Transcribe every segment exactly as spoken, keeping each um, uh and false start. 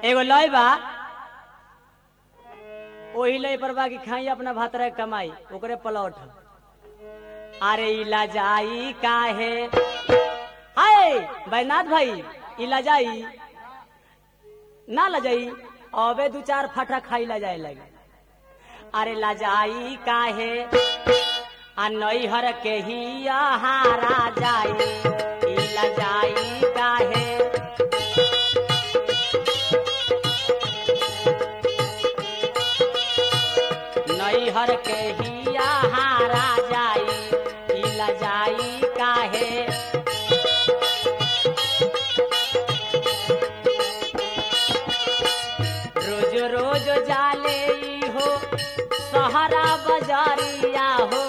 एगो लय बा वही लय पर बा कि खाई अपना भातरा कमाई ओकरे पलौट। अरे इला जाई काहे हाय बैनाथ भाई इला जाई ना ला जाई अबे दू चार फटा खाई ला जाए लगे। अरे ला जाई काहे आ नैहर के ही हारा जाई इला जाई काहे। नैहर के ही हारा जाई इला जाई काहे। रोज रोज जाले हो सहारा बाजारिया हो।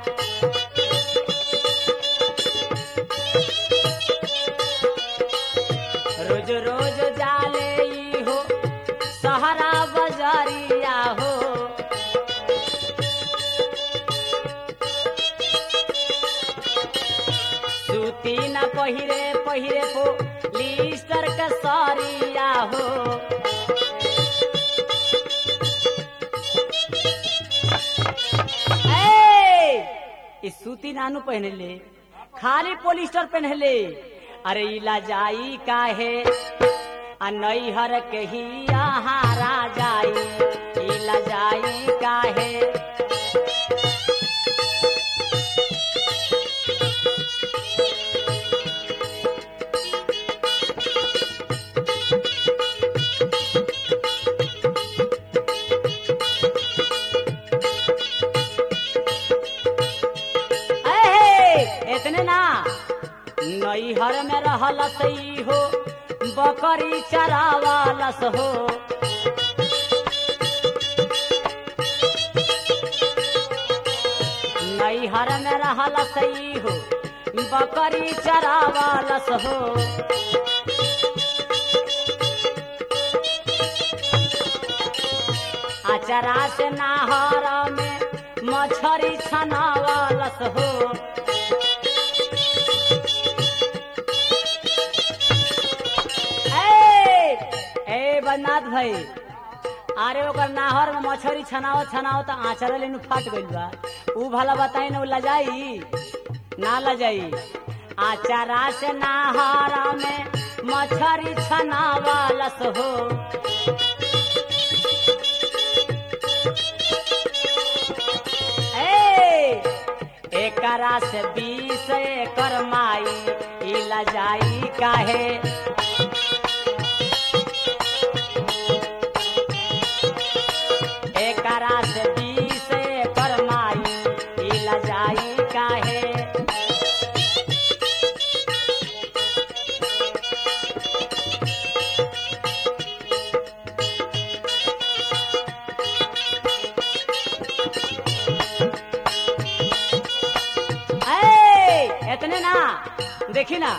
रोज रोज जाले हो सहारा बाजारिया हो। सूती न पहिरे पहिरे पो लिस्टर का सारिया हो। इस सूती नानू पहने ले खाली पोलिस्टर पहने ले। अरे इला जाई काहे आ नैहर के ही हारा जाई इला जाई काहे। इतने ना नैहर में रहल सही हो बकरी चरावालस हो। नैहर में रहल सही हो बकरी चरावालस हो। अचरा से नाहर में मछरी छनावालस हो। नाथ भाई अरे ओकर नाहर में मछरी छनाओ छनाओ तो आचरा लेनु फाट गइल बा ऊ भला बताई न ला जाई ना ला जाई। आचरा से नाहर में मछरी छनावालस हो। ए एकरा से बीस एकर माई इला जाई काहे। एकरा से बीस एकर माई इला जाई काहे। इतने ना देखी ना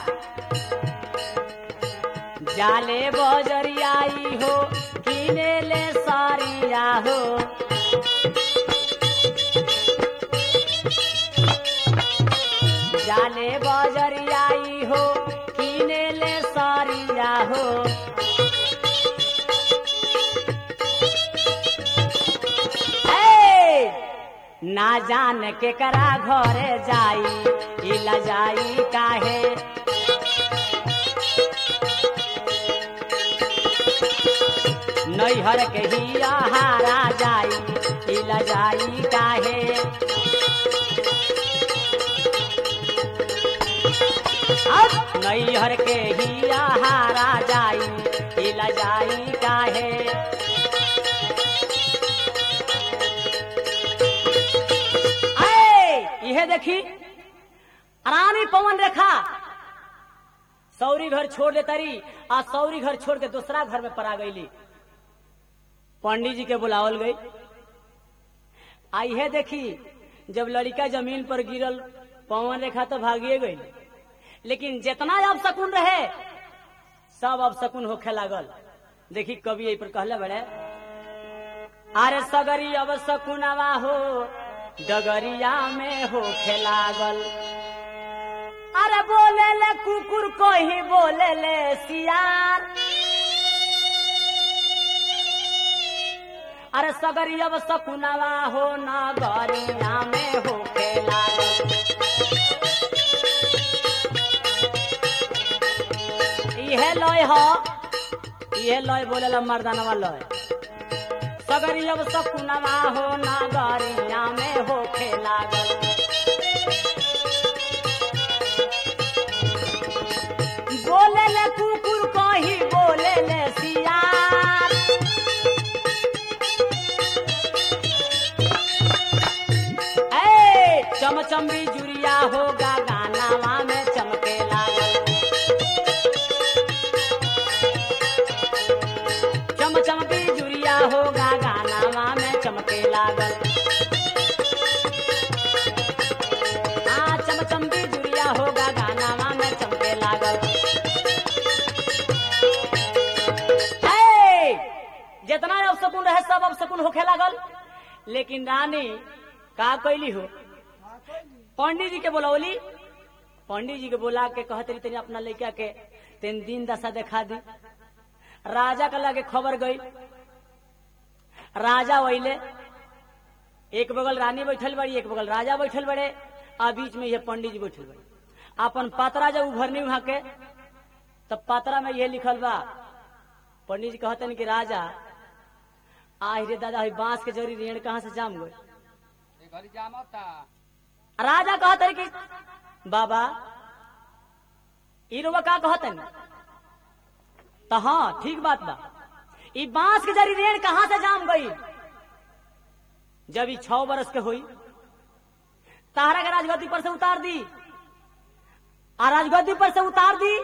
जाले बजरियाई हो किने ले सारिया हो। जाले बजरियाई हो किने ले सारिया हो। ना जान के करा घरे जाई इला जाई काहे। नैहर के ही हारा जाई इला जाई काहे। नैहर के ही हारा जाई इला जाई काहे। यह देखी रानी पवन रेखा सौरी घर छोड़ ले तारी आ सौरी घर छोड़ के दूसरा घर में परा गईली। पंडित जी के बुलावल गई। आई है देखी जब लड़का जमीन पर गिरल पवन रेखा तो भागिए गई लेकिन जितना अब शकुन रहे सब अब शकुन होखे लागल। देखी कवि यही पर कहले बड़े अरे सगरी अब शकुनवा हो डगरिया में होखे लागल। अरे बोले ले कुकुर को ही बोले ले सियार। अरे सगरी अब सकुनवा हो नगरिया में होखे लागल। इहे लय हो, इहे लय बोलेला मर्दानवा लय। सगरी अब सकुनवा हो नगरिया में होखे लागल। बोले ले कुकुर कही बोले ले सियार। ए चमचम बिजुरिया होगा गानावा में चमके लागल। चमचम बिजुरिया होगा गानावा में चमके लागल। हाँ चमचम बिजुरिया होगा गानावा में चमके लागल। जितना अपशकुन रहे सब अपशकुन होखे लागल। लेकिन रानी का कैली हो, पंडित जी के बोलौली। पंडित जी के बोला के कहते रही तेने अपना लड़का के तेन दिन दशा देखा दी। राजा के लागे खबर गई। राजा वहीले एक बगल रानी बैठल बड़ी, एक बगल राजा बैठल बड़े, आ बीच में ये पंडित जी बैठल बड़े। अपन पतरा जब उभरनी वहां के तब पतरा में यह लिखल बा। पंडित जी कहते कि राजा आई रे दादा बांस के जरी रेण कहाँ से जाम गए। राजा कहते कि बाबा इनोवा का कहते तो हाँ ठीक बात बा। ई बांस के जरी रेण कहाँ से जाम गई। जब ई छह बरस के हुई तारा के राजगद्दी पर से उतार दी। आ राजगद्दी पर से उतार दी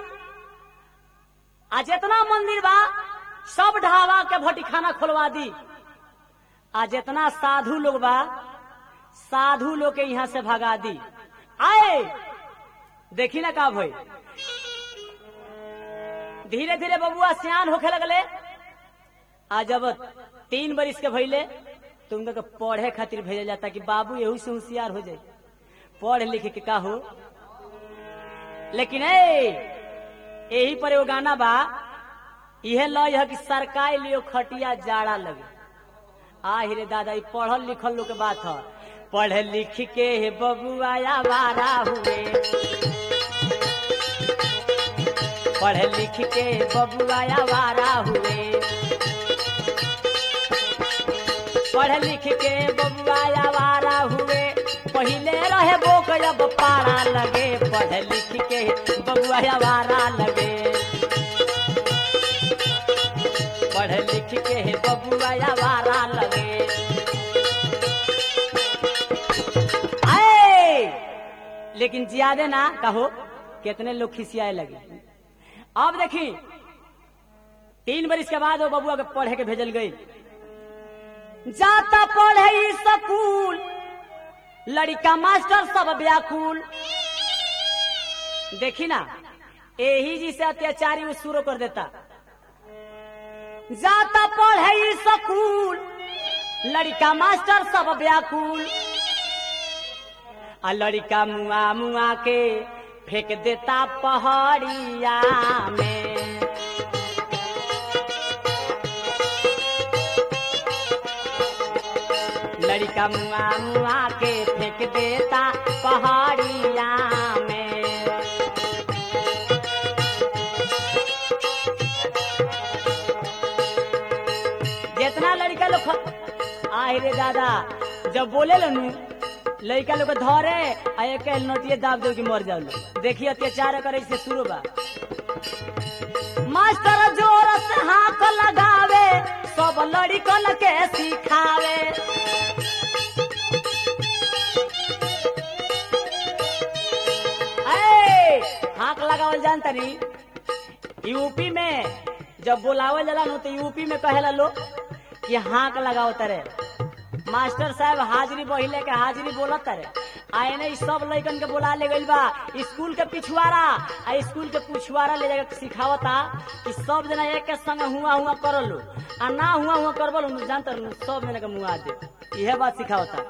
आ जितना मंदिर बा सब ढावा के भट्टी खाना खोलवा दी। आ जितना साधु लोग बा साधु लोग के यहाँ से भगा दी। आए देखी ना का भाई धीरे धीरे बबुआ सियान होखे लगले। आ जब तीन बरिस के भइले तो उनका पढ़े खातिर भेजल जाता कि बाबू यही से होशियार हो जाए, पढ़ लिख के का हो। लेकिन ए यही पर एगो गाना बा, यह लय है कि सरकाई लियो खटिया जाड़ा लगे। आ रे दादा पढ़ल लिखल लोग के बात है। पढ़ लिख के हे बबुआ आवारा हुए, पढ़ लिख के बबुआ आवारा हुए, पढ़ लिख के बबुआ आवारा हुए। पहले रहे बोक अब पारा लगे, पढ़ लिख के बबुआ आवारा लगे, पढ़ लिख के बबुआ आवारा लगे। आए लेकिन ज्यादा ना कहो, कितने लोग खिसियाए लगे। अब देखी तीन बरिस के बाद वो बबुआ के पढ़े के भेजल गई। जाता पढ़े स्कूल लड़का मास्टर सब व्याकुल। देखी ना यही जी से अत्याचारी वो शुरू कर देता। जाता पढ़े स्कूल लड़का मास्टर सब व्याकुल। आ लड़का मुआ मुआ के फेंक देता पहाड़िया में। लड़का मुआ मुआ के फेंक देता पहाड़िया में। जितना लड़का लोग आए रे दादा जब बोले लनू लड़का लोग धरे आ एक नोटिए दाब दो कि मर जाओ। देखिए अत्याचार करे से शुरू बा। मास्टर जोर से हाथ लगावे सब लड़कन के सिखावे। हाथ लगावल जानता नहीं। यूपी में जब बोलावल जाला नो तो यूपी में कहेला लोग कि हाथ लगाओ तरे। मास्टर साहब हाजिरी बहिले के हाजिरी बोलत तरे। आए ने सब लड़कन के बोला ले गइल बा स्कूल के पिछुआरा। आ स्कूल के पिछुआरा ले जाके सिखावता कि सब जना एक के संग हुआ हुआ कर लो आ ना हुआ हुआ करबल जानता सब जना के मुआ दे। यह बात सिखावता।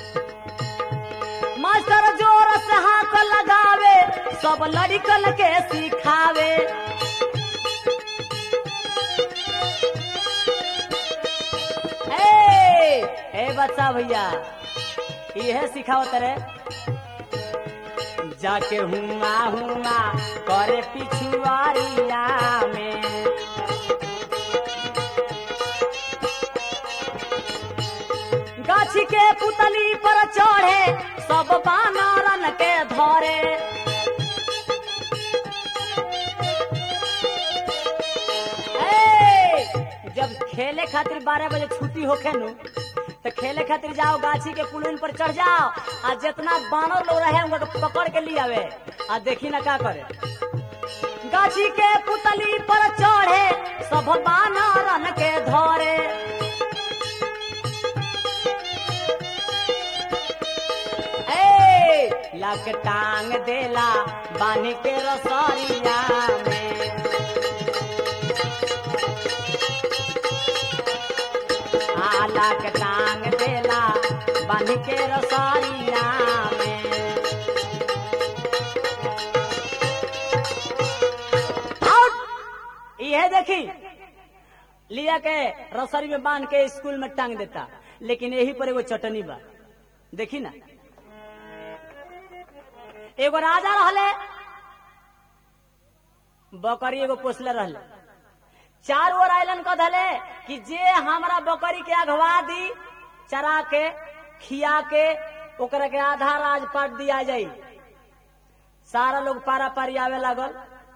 मास्टर जोर से हाथ लगावे सब लड़कन के सिखावे। ए बच्चा भैया यह सिखावत रे जाके हुआ हुआ करे पिछुआरिया में गाछी के पुतली पर चढ़े सब बानरन के धरे जब खेले खातिर बारह बजे छुट्टी होखे नु तो खेले खातिर जाओ गाछी के पुलिन पर चढ़ जाओ आ जितना बानर लोग रहे उनको पकड़ के लिए आवे आ देखी ना का करे गाछी के पुतली पर चढ़े सब बानरन के धरे ए लाके टांग देला बानी के रसरिया में आला के टांग देला बांध के रसारिया में आउट यह देखी लिया के रसरी में बांध के स्कूल में टांग देता लेकिन यही पर एगो चटनी बा देखी ना एगो राजा रहले बकरी एगो पोसले रहले चार ओर आइलन कह धले कि जे हमरा बकरी के अगवा दी चरा के खिया के ओकरा के आधा राजपाट दिया जाई सारा लोग पारा पारी आवे लागल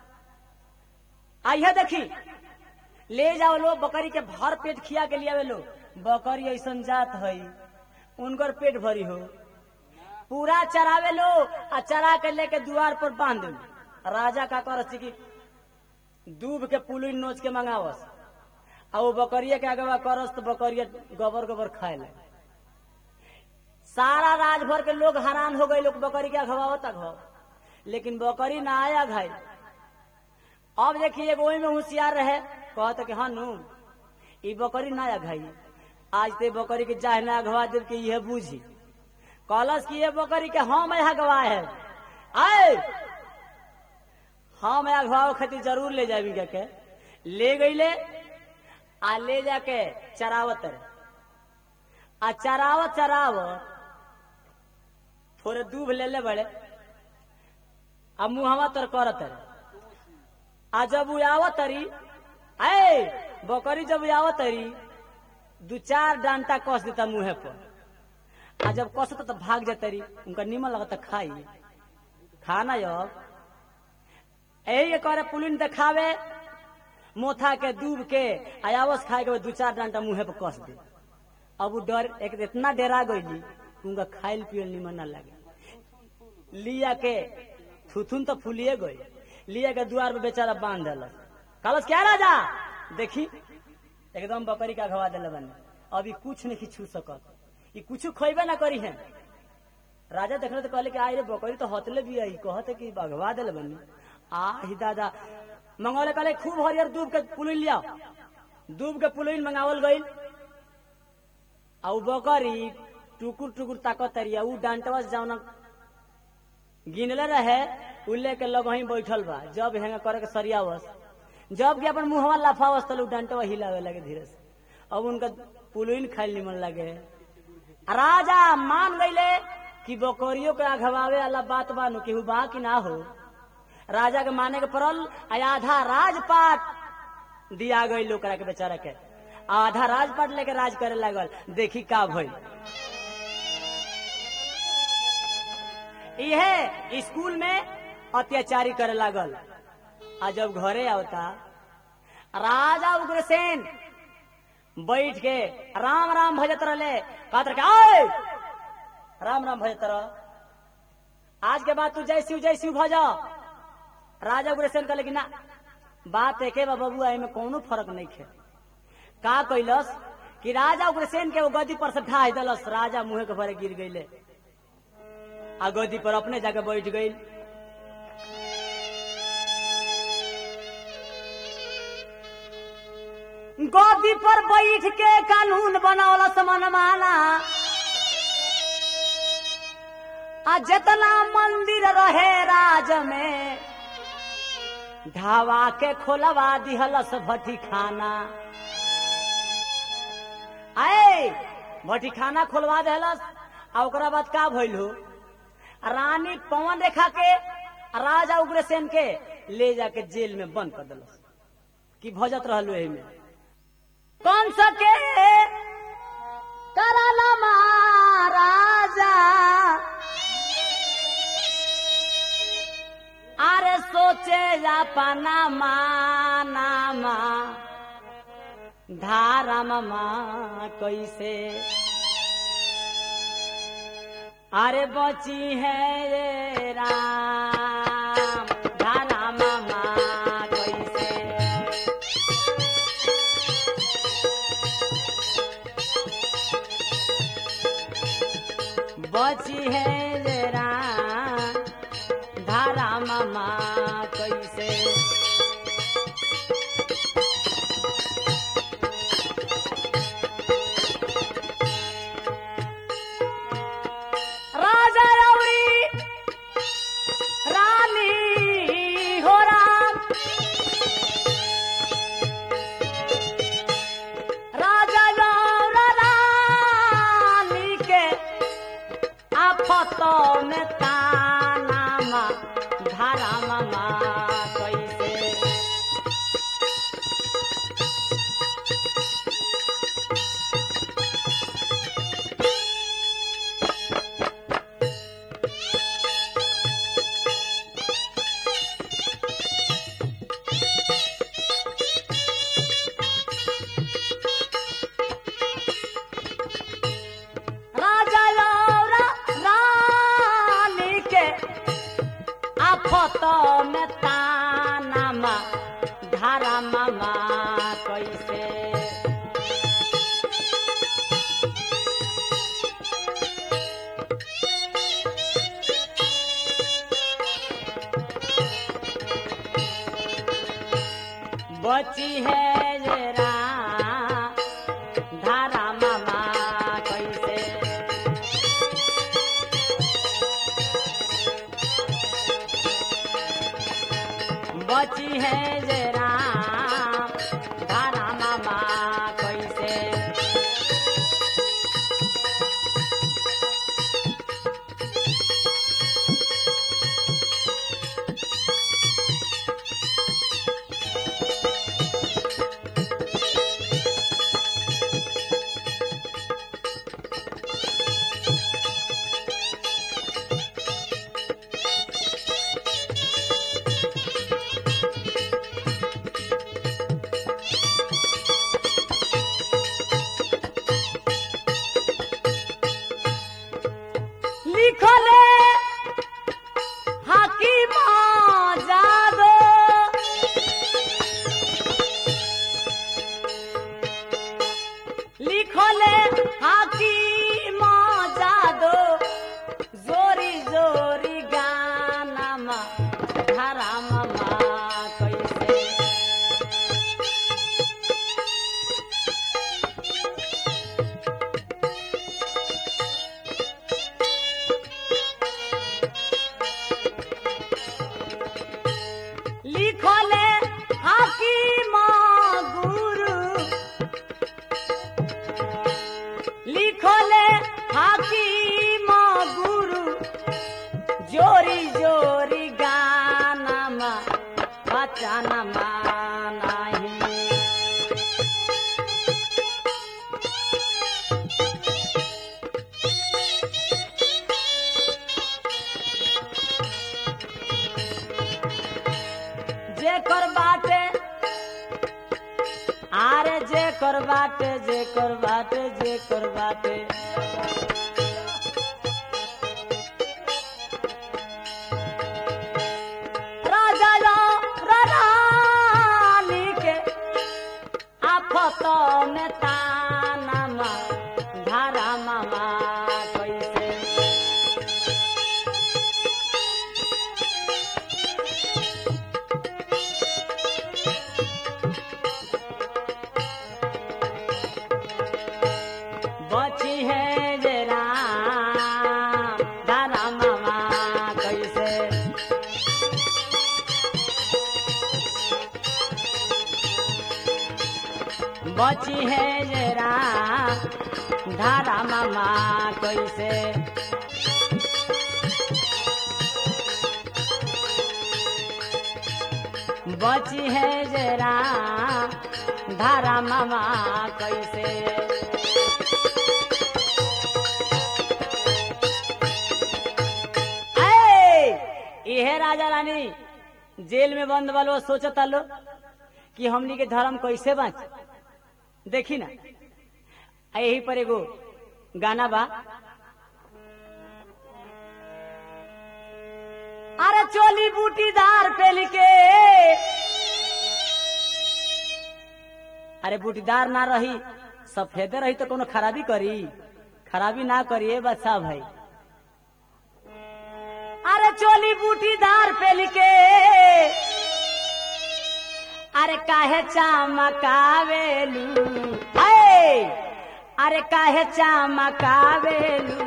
आइए देखी ले जाओ लो बकरी के भर पेट खिया के लियावे लो बकरी ऐसन जात है उनकर पेट भरी हो पूरा चरावे लो आ चरा के लेके द्वार पर बांध दो राजा का कर कि दूब के पुलिन नोच के मंगावस आ वो बकरिया के अगवा करस तो बकरिया गोबर गोबर खाए ले सारा राज भर के लोग हैरान हो गए लोग बकरी के अगवावत अगवाव लेकिन बकरी ना आया घाई अब देखिए एगो में होशियार रहे कहते कि हाँ नू ई बकरी ना घाई आज ते बकरी के जाह ना अगवा देव के यह बूझी कहलस कि ये बकरी के हम यहाँ गवाह है आए हाँ मैं अगवाओ खातिर जरूर ले जाबी के ले गई ले आ ले जाके चरावत आ चरावत चरावत थोड़े दूब ले ले बड़े आ मुहवा तर करत आ जब आवत तरी आए बकरी जब आवत तरी दू चार डांटा कस देता मुहे पर आ जब कसता तो भाग जातरी उनका नीमन लगता खाई खाना अब यही करे पुलिन देखावे मोथा के दूब के आयावस खाए के दू चार डांटा मुहे पर कस दे अब वो डर एक इतना डरा गई उनका खाइल पियल निमन न लगे लिया के थुथुन तो फूलिए गई लिया के द्वार पे बेचारा बांध दिल कहलस क्या राजा देखी एकदम बकरी का घवा दिल बने अभी कुछ नहीं छू सकत ये कुछ खोबे ना करी है राजा देखले तो कहले कि आई रे बकरी तो हतले भी आई कहते कि भगवा दिल बनी आ ही दादा मंगौले कहले खूब हरियर दूब के पुलिन लिया दूब के पुलिन मंगावल गई आ बकरी टुकुर टुकुर ताकत तरिया उ डांटवा जावना गिनले रहे उ लेके लग वहीं बैठल बा जब हेंगा करे के सरियावस जब कि अपन मुहवा लफावस तो डांटवा हिलावे लगे धीरे से अब उनका पुलिन खाइल निमन लगे राजा मान गईले कि बकरियों के अघवावे वाला बात बानो केहू बा कि ना हो राजा के माने के पड़ल आधा राजपाट दिया गई लोग के बेचारा के आधा राजपाट लेके राज करे लागल देखी का भई यह स्कूल में अत्याचारी करे लागल आ जब घरे आवता राजा उग्रसेन बैठ के राम राम भजत रहे कहते के राम राम भजत रह आज के बाद तू जय शिव जय शिव भज राजा उग्रसेन कहले कि ना बात एके बा बबुआ में कोनो फर्क नहीं है का कैलस कि राजा उग्रसेन के वो गद्दी पर से ढाई दलस राजा मुंह के भरे गिर गईले आ गद्दी पर अपने जाके बैठ गई गद्दी पर बैठ के कानून बनौलस मनमाना आ जितना मंदिर रहे राज में ढावा के खोलवा दिहलस भट्टी खाना आए भट्टी खाना खोलवा देलस आ ओकरा बाद का भइल हो रानी पवन रेखा के राजा उग्रसेन के ले जाके जेल में बंद कर दिलस कि भजत रहलू एही में कौन सके करला महाराजा अरे सोचे जा पाना मानामा धारा मामा कैसे अरे बची है ये राम धारा मामा कैसे बची है ये राम धारा मामा कैसे राजा रावड़ी रानी हो राम राजा रानी के आफतों में ताना धारा मामा कैसे राजा रानी के आफतों में ताना धारा मामा कैसे बची है ये राम धारा मामा कैसे बची है ये राम धारा मामा कैसे लिखले हाकिम जादो लिखले हाकिम जादो जोरी जोरी गाना मा धारा मामा कैसे लिखले हाकिम गुरु लिखले हाकिम गुरु जोरी जोरी गाना मा बचाना मानाही जे कर बाटे आरे जे कर बाटे जे कर बाटे जे कर बाटे राजा रानी के आफतों में ताना मा धारा मामा कैसे बची है जे राम धारा मामा कैसे बची बची है जरा धारा मामा कैसे बची है जरा धारा मामा कैसे यह राजा रानी जेल में बंद वालो सोचता लो कि हमनी के धर्म कैसे बच देखी ना यही पर एगो गाना बा अरे चोली बूटीदार पेल के अरे बूटीदार ना रही सफेदे रही तो कोनो खराबी करी खराबी ना करिए बच्चा भाई अरे चोली बूटीदार पेल के अरे काहे चमकावेलू अरे काहे चमकावेलू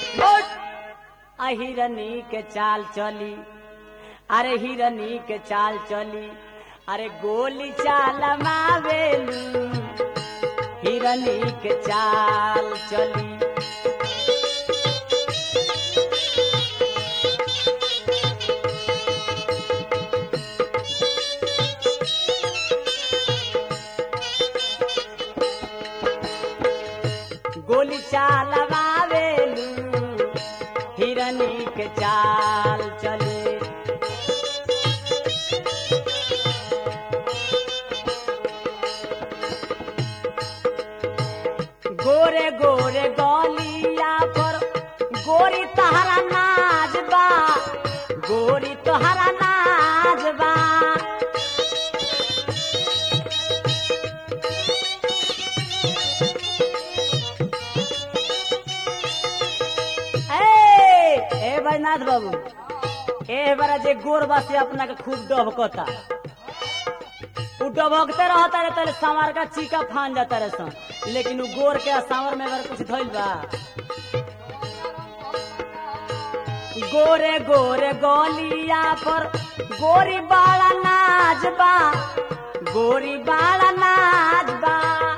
हिरनी के चाल चली अरे हिरनी के चाल चली अरे गोली चाल मावेलू हिरनी के चाल चली गोली चाल मावेलू हिरनी के चाल चले गोरे गोरे गलिया पर गोरी तहरा नाच बा गोरी तोहरा नाच बा बैजनाथ बाबू ए बारा जे गोर बासी अपना के खूब डबकता उ डबकते रहता रे तले सांवर का चीका फान जाता रे सन लेकिन उ गोर के सांवर में अगर कुछ धइल बा गोरे गोरे गोलिया पर गोरी बाला नाच बा गोरी बाला नाच बा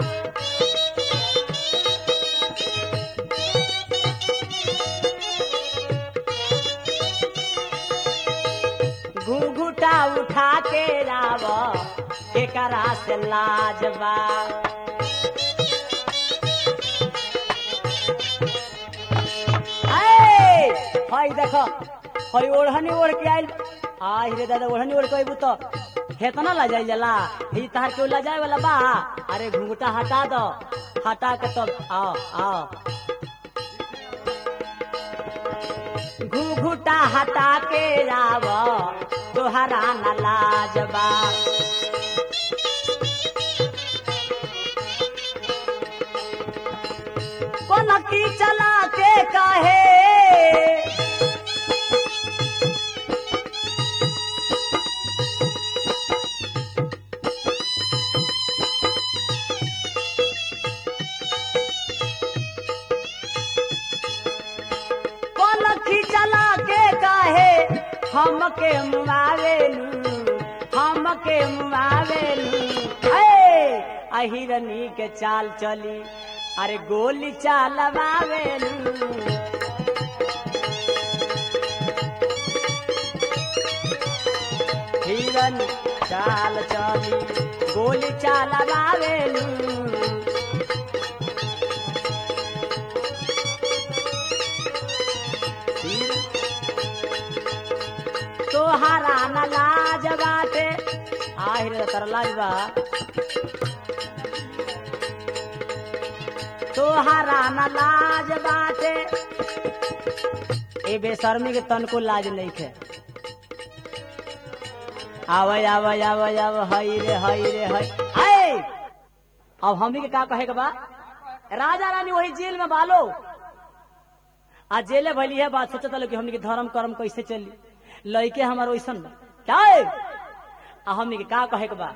घूंघूटा उठा के लाव एकरा से लाजबा हई देखो हई ओढ़नी ओढ़ के आयल आई रे दादा ओढ़नी ओढ़ के अबू तो हेतना ला जाई जला ही तार के ला जाए वाला बा अरे घूंघटा हटा दो हटा के तब तो आओ आओ घूंघटा हटा के आव तोहरा न लाजबा कोन की चला के काहे चला के काहे हमके मुआवेलू हमके मुआवेलू अहिरनी के चाल चली अरे गोली चालवावेलू हिरन चाल चली गोली चालवावेलू तोहरा न लाज बाटे आहिर तर लाज बा तोहरा न लाज बाटे ए बेशर्मी के तन को लाज नहीं खे आवे आवे आवे आवे हई रे हई रे हई आए अब हमनी के का कहे के बा राजा रानी वही जेल में बालो आ जेले भली है बात सोचता लो कि हमनी के धर्म कर्म कैसे चली लइके हमार वैसन बा क्या आ हमनी के का कहे के बा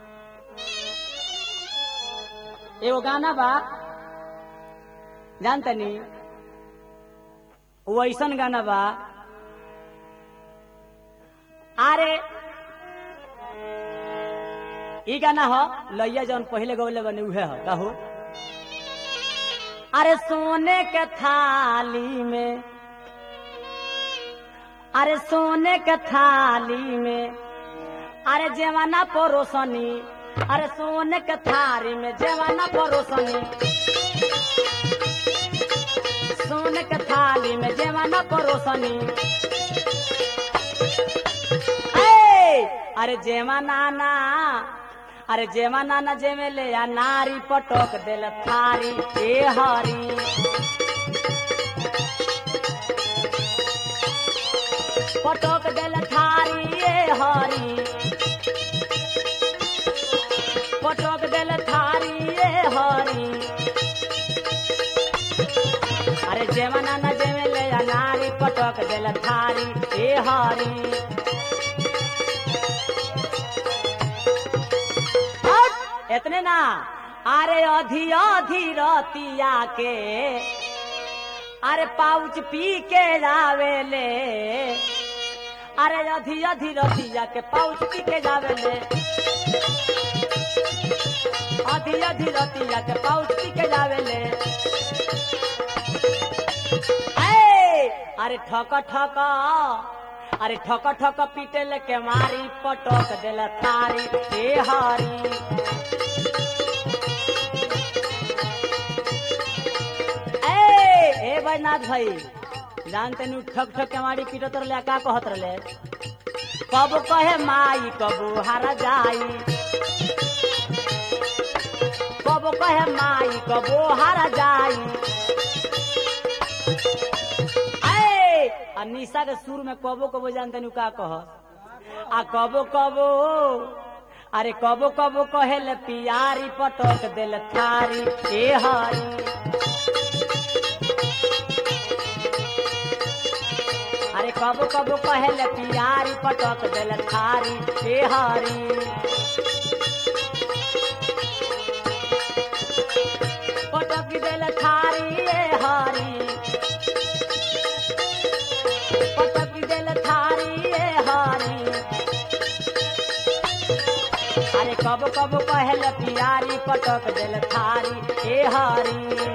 एगो गाना बा जानतनी वैसन गाना बा अरे ई गाना हो लैया जौन पहले गौले बने उहे हो कहू। अरे सोने के थाली में, अरे सोने के थाली में, अरे जेवाना परोसनी, अरे सोने के थाली में जेवाना परोसनी, सोने के थाली में जेवाना परोसनी। अरे जेमा नाना, अरे जेमा नाना जेमे ले या नारी पटक दिल थारी ए हरी। पटक दिल थारी ए हरी, पटक दिल थारी ए हरी। अरे जेमा नाना जेमे ले या नारी पटक दिल थारी ए हरी। इतने ना, अरे अधी अधी रतिया के, अरे पाउच पी के जावेले, अरे अधी अधी रतिया के पाउच पी के जावेले, अधी अधी रतिया के पाउच पी के जावेले। अरे ठक ठक, अरे ठक ठक पीटे लेके मारी पटक दिल थारी ए हरी। ए बैजनाथ भाई जानते नु ठक ठक के मारी पीटत रहे का कहत रहे। कब कहे माई कबो हारा जाई, कब कहे माई कबो हारा जाई। निशा के सुर में कबो कबो जानते नु का कह, आ कबो कबो, अरे कबो कबो कहेले पियारी पटक दिल थारी ए हरी। अरे कबो कबो कहेले पियारी पटक दिल थारी ए हरी। पटक दिल थारी ए हरी, पटक दिल थारी ए हरी। अरे कबो कबो कहेले पियारी पटक दिल थारी ए हरी।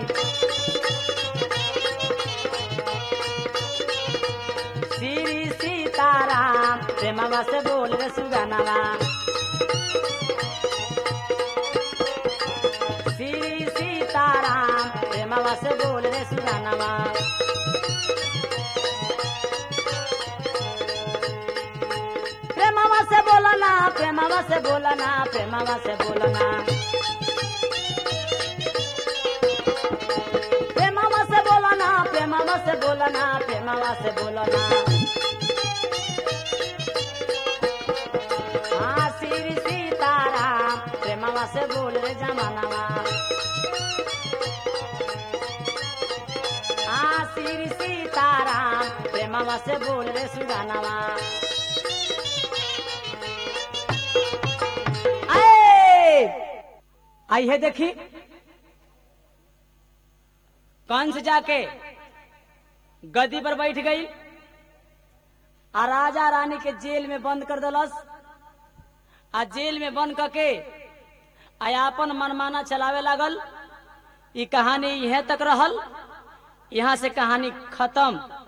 श्री सीताराम प्रेमवा से बोल रे सुगनवा, श्री सीताराम प्रेमवा से बोल रे सुगनवा। प्रेमवा से बोलना, प्रेमवा से बोलना, प्रेमवा से बोलना, प्रेमवा से बोलना, प्रेमवा से बोलना, प्रेमवा से बोलना। हाँ श्री सीताराम प्रेमवा से बोल रे जमानवा। हाँ श्री सीताराम प्रेमवा से बोल रे सुगानवा। आई है देखी कंस जाके गद्दी पर बैठ गई, आ राजा रानी के जेल में बंद कर दलस। आ जेल में बंद करके आयापन मनमाना चलावे लागल। ये कहानी यह तक रहल, यहाँ से कहानी खत्म।